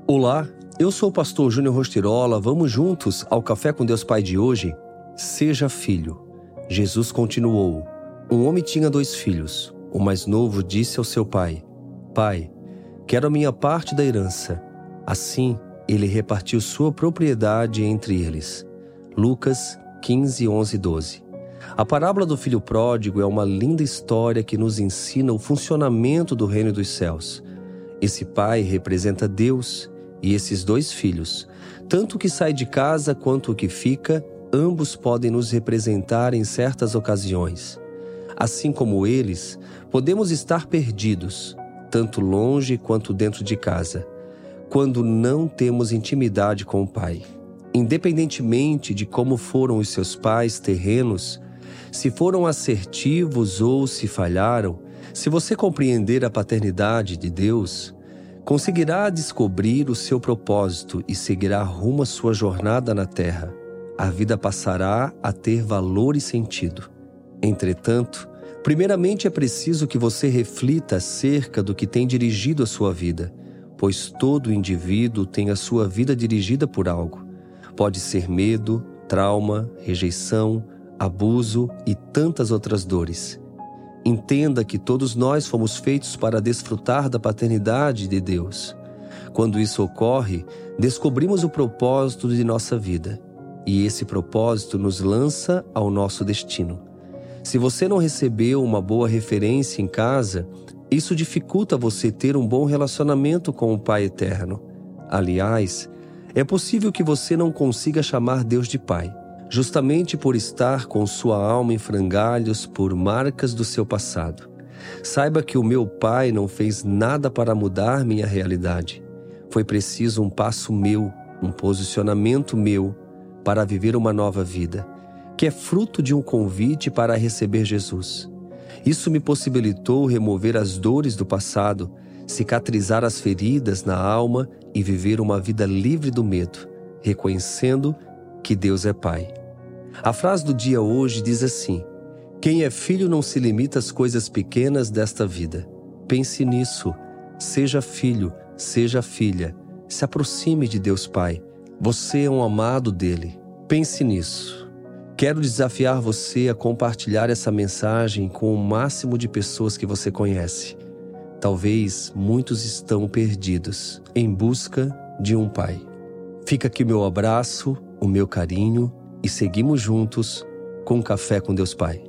Olá, eu sou o pastor Júnior Rostirola. Vamos juntos ao Café com Deus Pai de hoje? Seja filho. Jesus continuou. Um homem tinha 2 filhos. O mais novo disse ao seu pai: Pai, quero a minha parte da herança. Assim, ele repartiu sua propriedade entre eles. Lucas 15, 11 e 12. A parábola do filho pródigo é uma linda história que nos ensina o funcionamento do reino dos céus. Esse pai representa Deus e esses 2 filhos, tanto o que sai de casa quanto o que fica, ambos podem nos representar em certas ocasiões. Assim como eles, podemos estar perdidos, tanto longe quanto dentro de casa, quando não temos intimidade com o Pai. Independentemente de como foram os seus pais terrenos, se foram assertivos ou se falharam, se você compreender a paternidade de Deus, conseguirá descobrir o seu propósito e seguirá rumo à sua jornada na terra. A vida passará a ter valor e sentido. Entretanto, primeiramente é preciso que você reflita acerca do que tem dirigido a sua vida, pois todo indivíduo tem a sua vida dirigida por algo. Pode ser medo, trauma, rejeição, abuso e tantas outras dores. Entenda que todos nós fomos feitos para desfrutar da paternidade de Deus. Quando isso ocorre, descobrimos o propósito de nossa vida, e esse propósito nos lança ao nosso destino. Se você não recebeu uma boa referência em casa, isso dificulta você ter um bom relacionamento com o Pai Eterno. Aliás, é possível que você não consiga chamar Deus de Pai, justamente por estar com sua alma em frangalhos por marcas do seu passado. Saiba que o meu Pai não fez nada para mudar minha realidade. Foi preciso um passo meu, um posicionamento meu, para viver uma nova vida, que é fruto de um convite para receber Jesus. Isso me possibilitou remover as dores do passado, cicatrizar as feridas na alma e viver uma vida livre do medo, reconhecendo que Deus é Pai. A frase do dia hoje diz assim: quem é filho não se limita às coisas pequenas desta vida. Pense nisso. Seja filho, seja filha. Se aproxime de Deus Pai. Você é um amado dele. Pense nisso. Quero desafiar você a compartilhar essa mensagem com o máximo de pessoas que você conhece. Talvez muitos estão perdidos, em busca de um pai. Fica aqui o meu abraço, o meu carinho, e seguimos juntos com Café com Deus Pai.